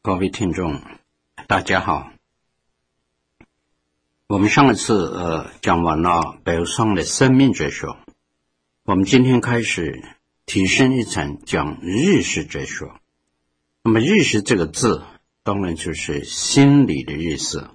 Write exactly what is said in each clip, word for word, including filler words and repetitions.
各位听众大家好，我们上一次呃讲完了北宋的生命哲学，我们今天开始提升一层讲日识哲学。那么日识这个字当然就是心理的意思。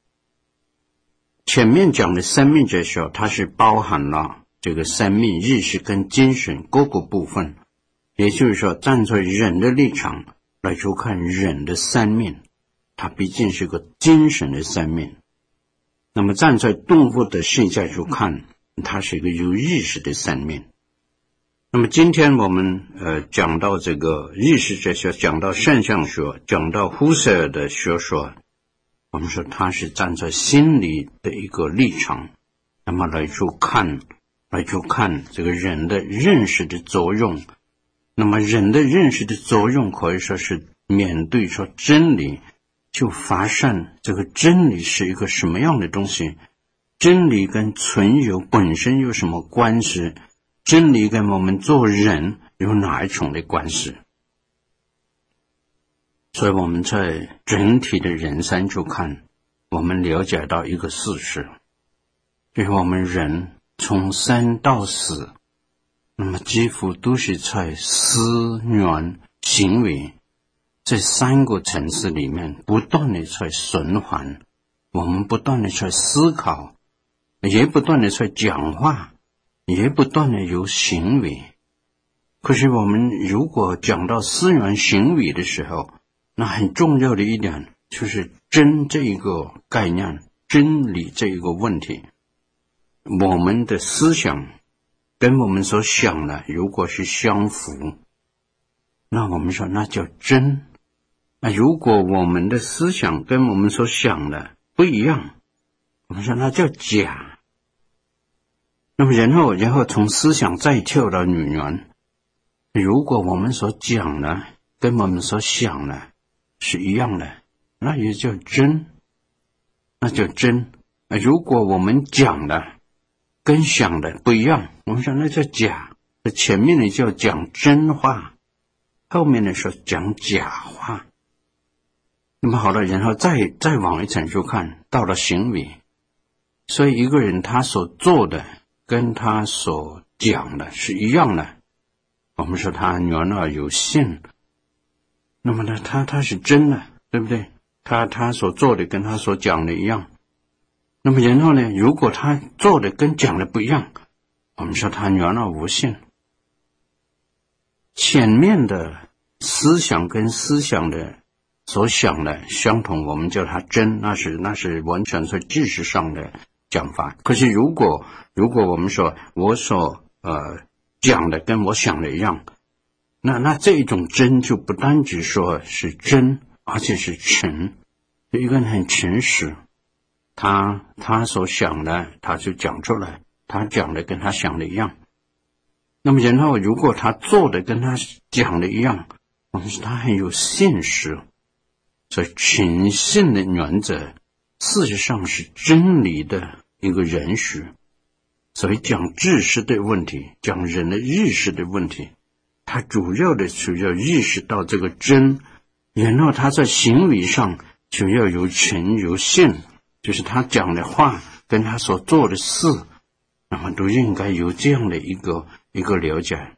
前面讲的生命哲学它是包含了这个生命、日识跟精神各个部分，也就是说站在人的立场来去看人的生命，它毕竟是个精神的生命。那么站在动物的世界去看，它是一个有意识的生命。那么今天我们呃讲到这个意识哲学，讲到现象学，讲到胡塞尔的学说，我们说它是站在心理的一个立场，那么来去看来去看这个人的认识的作用。那么人的认识的作用可以说是面对说真理，就发现这个真理是一个什么样的东西，真理跟存有本身有什么关系，真理跟我们做人有哪一种的关系。所以我们在整体的人生去看，我们了解到一个事实，就是我们人从生到死，那么几乎都是在思念行为这三个层次里面不断的在循环，我们不断的在思考，也不断的在讲话，也不断的有行为。可是我们如果讲到思念行为的时候，那很重要的一点就是真这一个概念，真理这一个问题，我们的思想跟我们所想的如果是相符，那我们说那叫真。那如果我们的思想跟我们所想的不一样，我们说那叫假。那么然后然后从思想再跳到语言，如果我们所讲的跟我们所想的是一样的，那也叫真，那叫真。如果我们讲的跟想的不一样，我们说那叫假。前面的叫讲真话，后面的说讲假话。那么好了，然后再再往一层去看，到了行为。所以一个人他所做的跟他所讲的是一样的，我们说他原来有信，那么呢他他是真的，对不对？他他所做的跟他所讲的一样。那么然后呢，如果他做的跟讲的不一样，我们说他原来无信。前面的思想跟思想的所想的相同，我们叫它真，那是那是完全是知识上的讲法。可是如果如果我们说我所呃讲的跟我想的一样，那那这种真就不单只说是真，而且是诚。一个人很诚实，他他所想的他就讲出来，他讲的跟他想的一样。那么然后如果他做的跟他讲的一样，我们说他很有信实。所以诚信的原则事实上是真理的一个人许。所以讲知识的问题，讲人的意识的问题，他主要的是要意识到这个真，然后他在行为上就要有诚有信，就是他讲的话跟他所做的事，那么都应该有这样的一个一个了解。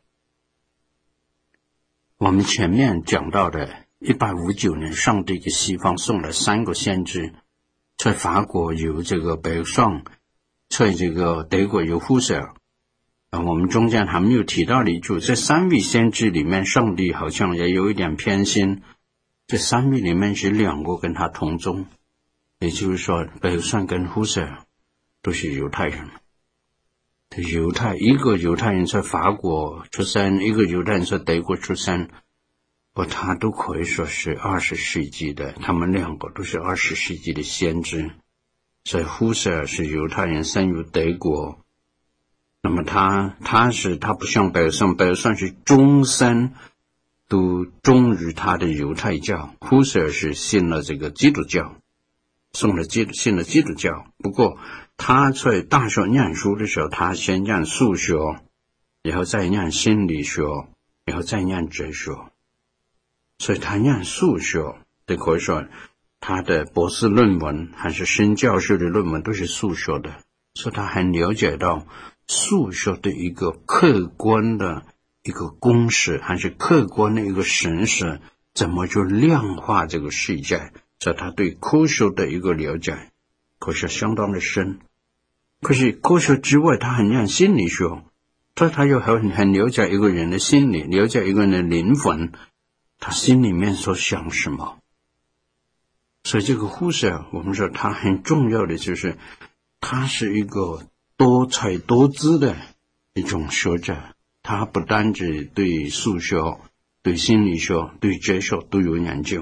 我们前面讲到的一八五九年上帝给西方送了三个先知，在法国有这个北宋，在这个德国有胡塞尔。啊，我们中间还没有提到的一句，这三位先知里面上帝好像也有一点偏心，这三位里面是两个跟他同宗，也就是说北宋跟胡塞尔都是犹太人。犹太一个犹太人在法国出生，一个犹太人在德国出生，不，他都可以说是二十世纪的，他们两个都是二十世纪的先知。所以胡塞尔是犹太人，生于德国。那么他他是他不像北宋，北宋是终身都忠于他的犹太教，胡塞尔是信了这个基督教，送了基信了基督教。不过他在大学念书的时候，他先念数学，然后再念心理学，然后再念哲学。所以他念数学， 这可以说他的博士论文还是升教授的论文都是数学的，所以他很了解到数学的一个客观的一个公式，还是客观的一个形式，怎么去量化这个世界，所以他对科学的一个了解可是相当的深。可是科学之外，他很像心理学，他他又很很了解一个人的心理，了解一个人的灵魂，他心里面所想什么。所以这个胡塞尔，我们说他很重要的就是他是一个多才多姿的一种学者，他不单只对数学、对心理学、对哲学都有研究。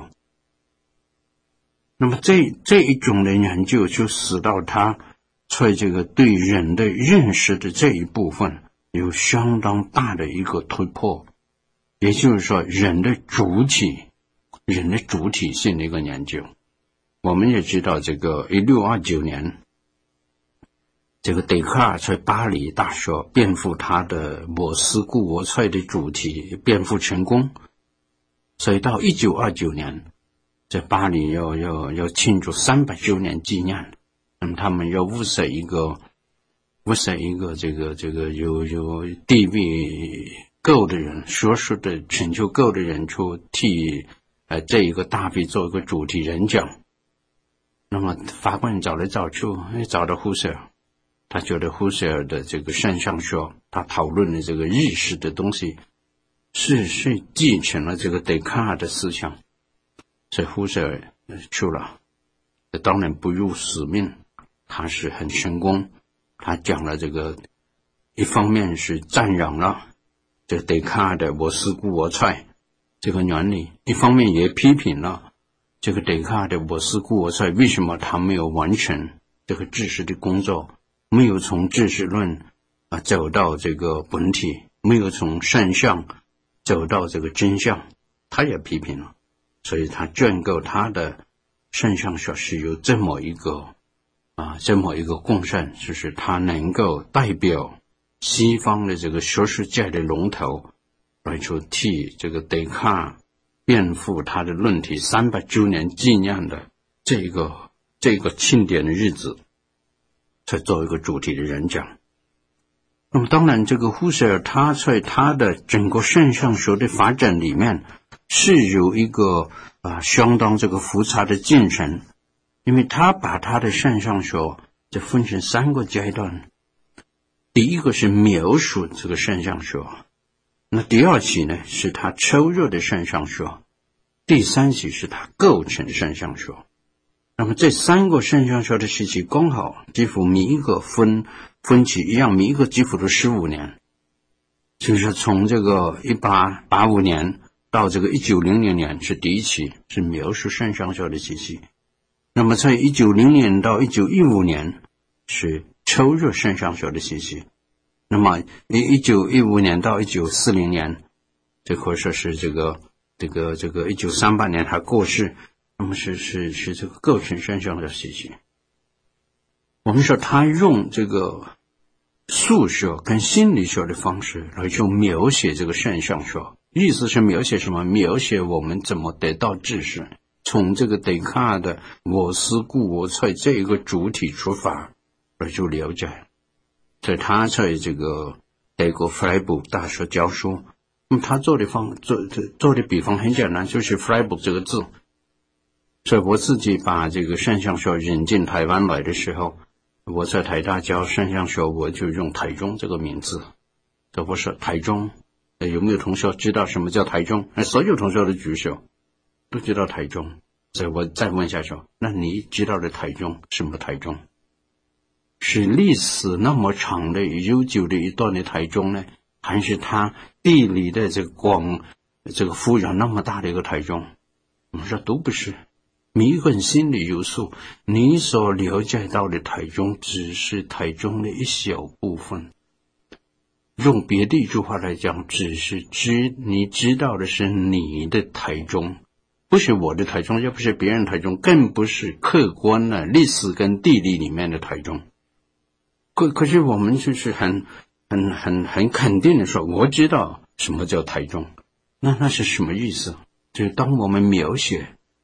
那么这这一种的研究就使到他在这个对人的认识的这一部分有相当大的一个突破，也就是说人的主体人的主体性的一个研究。我们也知道这个一六二九年这个笛卡尔在巴黎大学辩护他的我思故我在的主题辩护成功，所以到一九二九年在巴黎要要要庆祝三百周年纪念，那么他们要物色一个物色一个这个这个有有地位够的人，学术的成就够的人去替呃这一个大会做一个主题演讲。那么法官找来找去，找到胡塞尔，他觉得胡塞尔的这个现象学，他讨论的这个意识的东西是是继承了这个笛卡尔的思想，所以胡塞尔去了，当然不辱使命，他是很成功。他讲了这个，一方面是赞扬了这笛卡尔的我思故我在这个原理，一方面也批评了这个笛卡尔的我思故我在为什么他没有完成这个知识的工作，没有从知识论啊走到这个本体，没有从现象走到这个真相，他也批评了。所以他建构他的现象学是有这么一个啊这么一个贡献，就是他能够代表西方的这个学术界的龙头来去替这个笛卡尔辩护他的论题三百周年纪念的这个这个庆典的日子，才做一个主题的演讲。那么当然这个胡塞尔他在他的整个现象学的发展里面是有一个啊相当这个复杂的进程，因为他把他的现象学就分成三个阶段。第一个是描述这个现象学，那第二期呢是他抽热的现象学，第三期是他构成现象学。那么这三个现象学的时期刚好几乎每一个分分期一样，每一个几乎都十五年，就是从这个一八八五年到这个一九零零年是第一期，是描述现象学的时期。那么在一九零零年到一九一五年是抽热现象学的时期。那么一九一五年到一九四零年，这可以说是这个这个这个一九三八年他过世，那么是是是这个构成现象的时期。我们说他用这个数学跟心理学的方式来去描写这个现象学，意思是描写什么？描写我们怎么得到知识，从这个笛卡尔的我思故我在这一个主体出发来去了解。所以他在这个德国弗莱堡大学教书，那么他做的方做做的比方很简单，就是弗莱堡这个字。所以我自己把这个现象学引进台湾来的时候，我在台大教现象学，我就用台中这个名字。这不是台中，有没有同学知道什么叫台中？所有同学都举手，都知道台中。所以我再问一下说，那你知道的台中什么台中？是历史那么长的悠久的一段的台中呢，还是它地理的这个广这个幅员那么大的一个台中？我们说都不是。每一个人心里有数，你所了解到的台中只是台中的一小部分。用别的一句话来讲，只是知你知道的是你的台中，不是我的台中，也不是别人台中，更不是客观的历史跟地理里面的台中。可可是我们就是很很很很肯定的说，我知道什么叫台中。那那是什么意思？就是当我们描写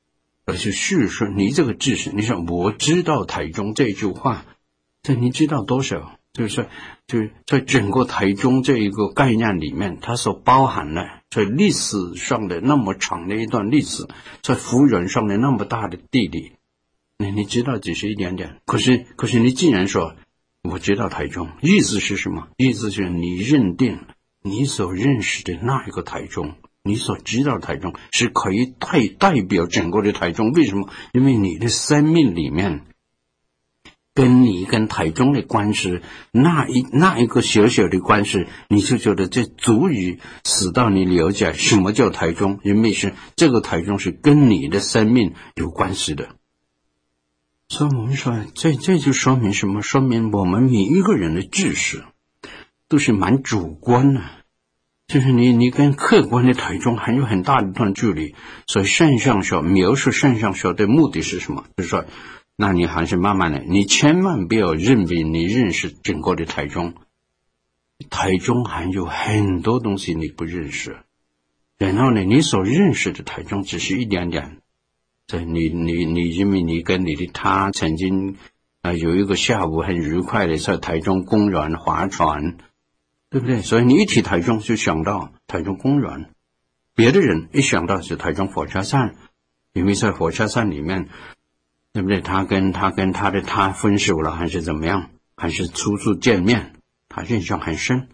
而是叙述你这个知识。你说我知道台中这句话，这你知道多少？就是说，就是在整个台中这一个概念里面，它所包含了在历史上的那么长的一段历史，在幅员上的那么大的地理，你你知道只是一点点。可是可是你既然说我知道台中，意思是什么？意思是你认定你所认识的那一个台中，你所知道的台中是可以代代表整个的台中。为什么？因为你的生命里面跟你跟台中的关系，那一那一个小小的关系，你就觉得这足以使到你了解什么叫台中，因为是这个台中是跟你的生命有关系的。所以我们说，这这就说明什么？说明我们每一个人的知识都是蛮主观的，就是你你跟客观的台中还有很大的一段距离。所以圣象学描述圣象学的目的是什么？就是说，那你还是慢慢的，你千万不要认为你认识整个的台中，台中还有很多东西你不认识，然后呢，你所认识的台中只是一点点。对，你你你，因为你跟你的他曾经啊、呃、有一个下午很愉快的在台中公园划船，对不对？所以你一提台中就想到台中公园，别的人一想到是台中火车站，因为在火车站里面，对不对？他跟他跟他的他分手了，还是怎么样？还是初次见面，他印象很深。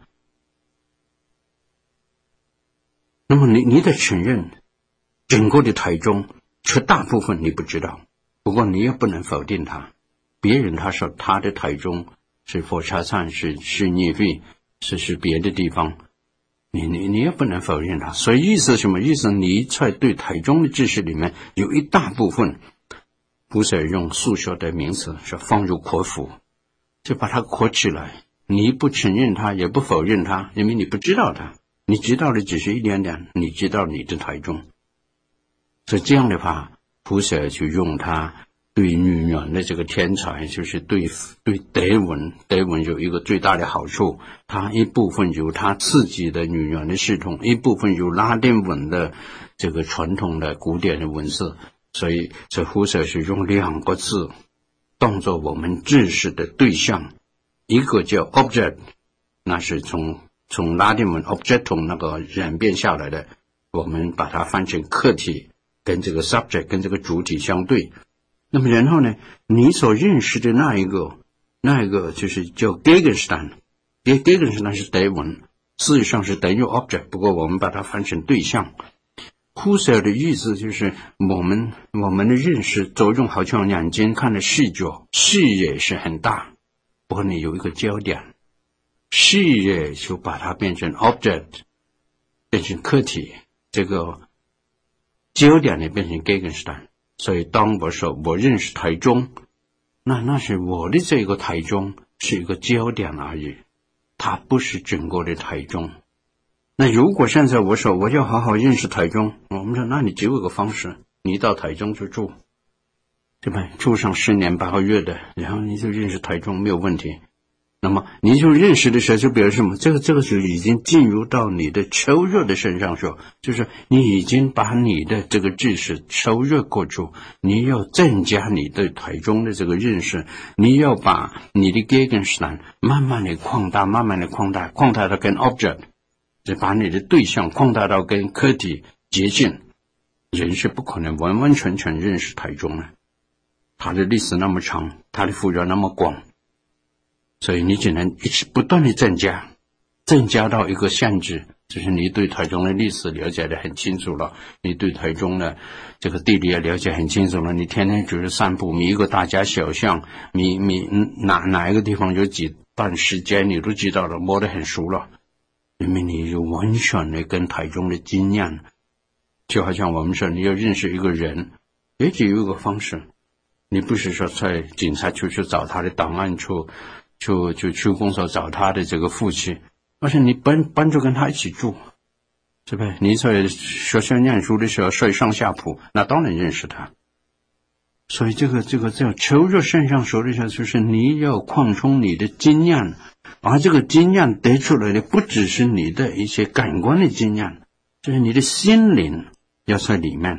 那么你你得承认，整个的台中，绝大部分你不知道，不过你也不能否定他。别人他说他的台中是火车站，是是聂费，是是别的地方，你你你也不能否认他。所以意思什么意思？你在对台中的知识里面有一大部分，不是用数学的名词说放入括弧，就把它括起来。你不承认它，也不否认它，因为你不知道它，你知道的只是一点点，你知道你的台中。所以这样的话，普舍就用他对女人的这个天才，就是对对德文，德文有一个最大的好处，它一部分有他自己的女人的系统，一部分有拉丁文的这个传统的古典的文字。所以这普舍是用两个字当作我们知识的对象，一个叫 object， 那是从从拉丁文 objectum 那个演变下来的，我们把它翻成客体，跟这个 subject 跟这个主体相对。那么然后呢，你所认识的那一个那一个就是叫 Gegenstand， Gegenstand 是德文，事实上是等于 object， 不过我们把它翻成对象。普舍的意思就是我们我们的认识作用好像眼睛看的视觉，视野是很大，不过你有一个焦点，视野就把它变成 object， 变成客体，这个焦点呢变成 Gegenstand。 所以当我说我认识台中，那那是我的这个台中是一个焦点而已，它不是整个的台中。那如果现在我说我要好好认识台中，我们说那你只有一个方式，你到台中去住，对吧？住上十年八个月的，然后你就认识台中没有问题。那么你就认识的时候就表示什么？这个这个是已经进入到你的抽热的身上说，就是你已经把你的这个知识抽热过去，你要增加你对台中的这个认识，你要把你的 Gegenstand 慢慢的扩大，慢慢的扩大，扩大到跟 object， 就把你的对象扩大到跟客体接近。人是不可能完完全全认识台中的，它的历史那么长，它的幅员那么广，所以你只能一直不断的增加，增加到一个限制，就是你对台中的历史了解的很清楚了，你对台中的这个地理也了解很清楚了，你天天就是散步，每一个大街小巷，你你哪哪一个地方有几段时间你都知道了，摸得很熟了，因为你有完全的跟台中的经验。就好像我们说你要认识一个人，也只有一个方式，你不是说在警察局去找他的档案处，就就去公所找他的这个父亲，而且你搬搬着跟他一起住，对不对？你在学校念书的时候睡上下铺，那当然认识他。所以这个这个叫求热圣上说的时候，就是你要扩充你的经验，而这个经验得出来的不只是你的一些感官的经验，就是你的心灵要在里面，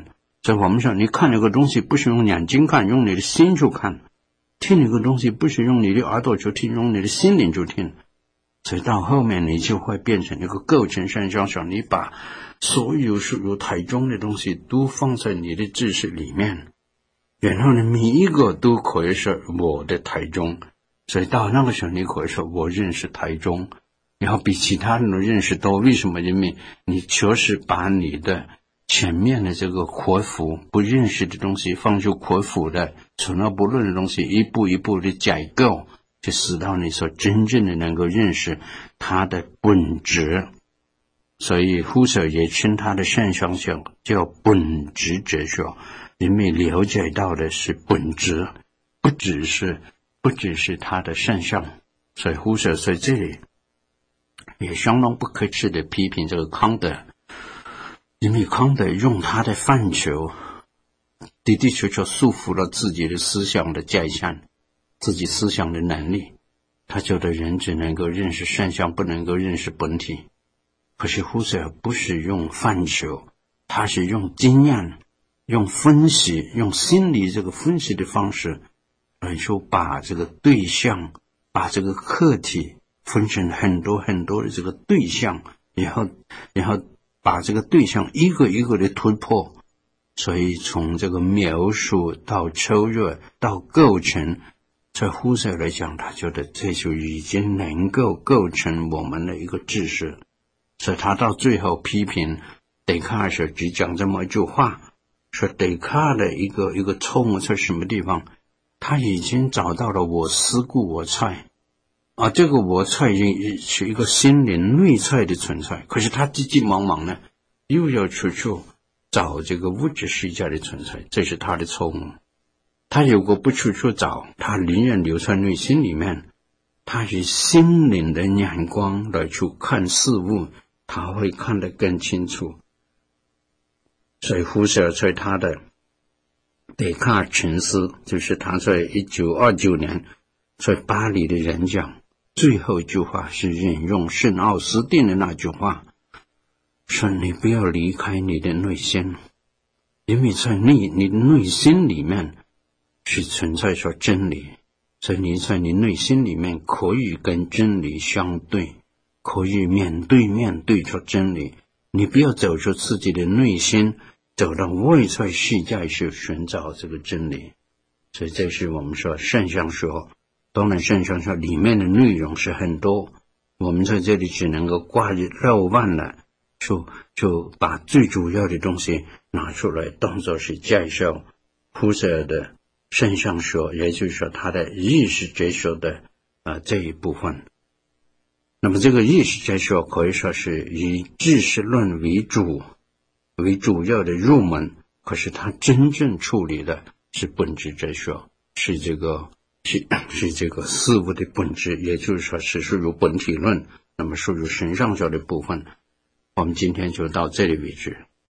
所以我们说，你看那个东西不是用眼睛看，用你的心去看；听那个东西不是用你的耳朵去听，用你的心灵去听。所以到后面你就会变成一个构成现象上，你把所有属于台中的东西都放在你的知识里面，然后呢，每一个都可以是我的台中。所以到那个时候，你可以说我认识台中，然后比其他人都认识多。为什么？因为你确实把你的前面的这个国府不认识的东西，放入国府的存而不论的东西，一步一步的解构，就使到你所真正的能够认识它的本质。所以胡舍也称它的现象学叫本质哲学，因为了解到的是本质，不只是不只是它的现象。所以胡舍在这里也相当不客气的批评这个康德，因为康德用他的范畴的的确确束缚了自己的思想的界限，自己思想的能力。他觉得人只能够认识现象，不能够认识本体。可是胡舍不是用范畴，他是用经验，用分析，用心理这个分析的方式来说，把这个对象，把这个课题分成很多很多的这个对象，然后然后把这个对象一个一个的突破。所以从这个描述到抽热到构成，在胡舍来讲，他觉得这就已经能够构成我们的一个知识。所以他到最后批评笛卡尔时只讲这么一句话，说笛卡尔的一个一个错误在什么地方，他已经找到了我思故我在啊，这个我在是一个心灵内在的存在，可是他急急忙忙呢又要出去找这个物质世界的存在，这是他的错误。他如果不出去找，他宁愿留在内心里面，他以心灵的眼光来去看事物，他会看得更清楚。所以胡舍在他的笛卡尔沉思，就是他在一九二九年在巴黎的演讲，最后一句话是引用圣奥斯定的那句话，说你不要离开你的内心，因为在你你的内心里面是存在着真理，所以你在你内心里面可以跟真理相对，可以面对面对着真理。你不要走出自己的内心，走到外在世界去寻找这个真理。所以这是我们说现象说，当然现象说里面的内容是很多，我们在这里只能够挂着肉腕了，就就把最主要的东西拿出来当作是介绍胡舍的现象说，也就是说他的意识哲学的呃这一部分。那么这个意识哲学可以说是以知识论为主为主要的入门，可是他真正处理的是本质哲学，是这个是是这个事物的本质，也就是说是属于本体论，那么属于神上学的部分。我们今天就到这里为止。